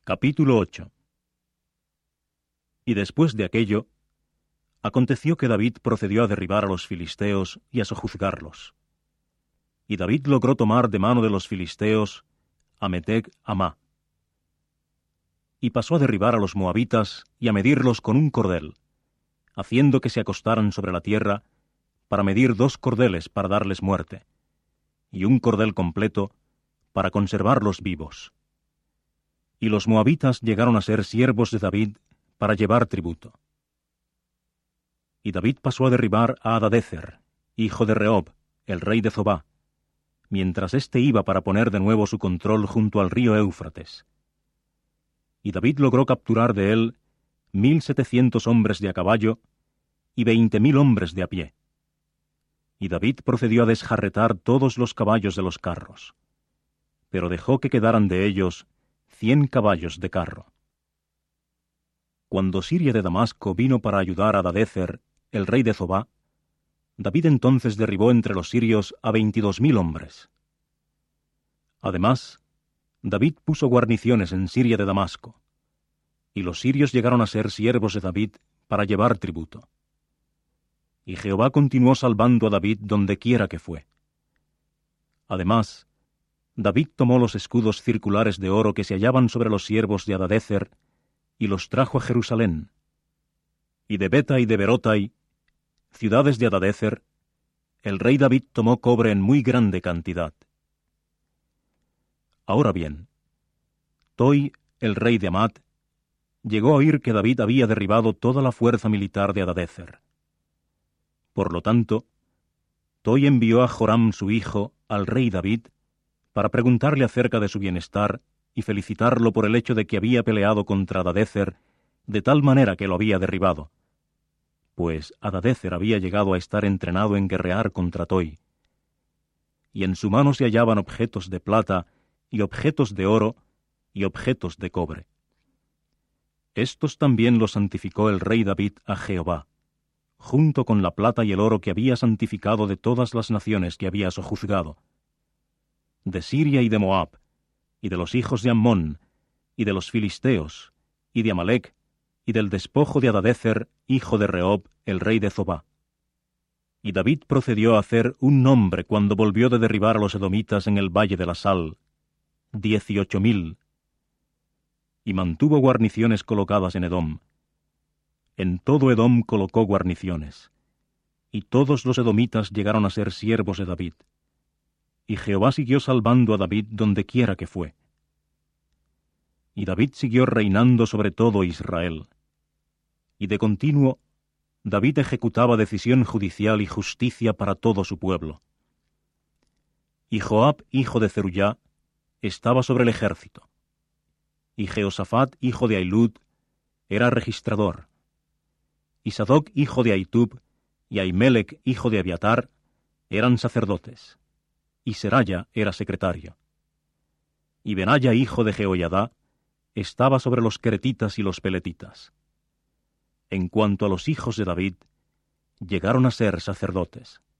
Capítulo 8. Y después de aquello, aconteció que David procedió a derribar a los filisteos y a sojuzgarlos. Y David logró tomar de mano de los filisteos a Meteg Amá. Y pasó a derribar a los moabitas y a medirlos con un cordel, haciendo que se acostaran sobre la tierra para medir 2 cordeles para darles muerte, y un cordel completo para conservarlos vivos. Y los moabitas llegaron a ser siervos de David para llevar tributo. Y David pasó a derribar a Hadadezer, hijo de Rehob, el rey de Zobá, mientras éste iba para poner de nuevo su control junto al río Éufrates. Y David logró capturar de él 1,700 hombres de a caballo y 20,000 hombres de a pie. Y David procedió a desjarretar todos los caballos de los carros, pero dejó que quedaran de ellos 100 caballos de carro. Cuando Siria de Damasco vino para ayudar a Hadadezer, el rey de Zobá, David entonces derribó entre los sirios a 22,000 hombres. Además, David puso guarniciones en Siria de Damasco, y los sirios llegaron a ser siervos de David para llevar tributo. Y Jehová continuó salvando a David donde quiera que fue. Además, David tomó los escudos circulares de oro que se hallaban sobre los siervos de Hadadezer y los trajo a Jerusalén. Y de Beta y de Berotai, ciudades de Hadadezer, el rey David tomó cobre en muy grande cantidad. Ahora bien, Toi, el rey de Amat, llegó a oír que David había derribado toda la fuerza militar de Hadadezer. Por lo tanto, Toi envió a Joram su hijo al rey David para preguntarle acerca de su bienestar y felicitarlo por el hecho de que había peleado contra Hadadezer de tal manera que lo había derribado, pues Hadadezer había llegado a estar entrenado en guerrear contra Toi, y en su mano se hallaban objetos de plata y objetos de oro y objetos de cobre. Estos también los santificó el rey David a Jehová, junto con la plata y el oro que había santificado de todas las naciones que había sojuzgado, de Siria y de Moab, y de los hijos de Ammón, y de los filisteos, y de Amalec, y del despojo de Hadadezer, hijo de Rehob, el rey de Zobá. Y David procedió a hacer un nombre cuando volvió de derribar a los edomitas en el valle de la Sal, 18,000, y mantuvo guarniciones colocadas en Edom. En todo Edom colocó guarniciones, y todos los edomitas llegaron a ser siervos de David. Y Jehová siguió salvando a David donde quiera que fue. Y David siguió reinando sobre todo Israel. Y de continuo, David ejecutaba decisión judicial y justicia para todo su pueblo. Y Joab, hijo de Zeruyá, estaba sobre el ejército. Y Jeosafat, hijo de Ahilud, era registrador. Y Sadoc, hijo de Ahitub, y Ahimelech, hijo de Abiatar, eran sacerdotes. Y Seraya era secretario. Y Benaya, hijo de Jehoiadá, estaba sobre los queretitas y los peletitas. En cuanto a los hijos de David, llegaron a ser sacerdotes.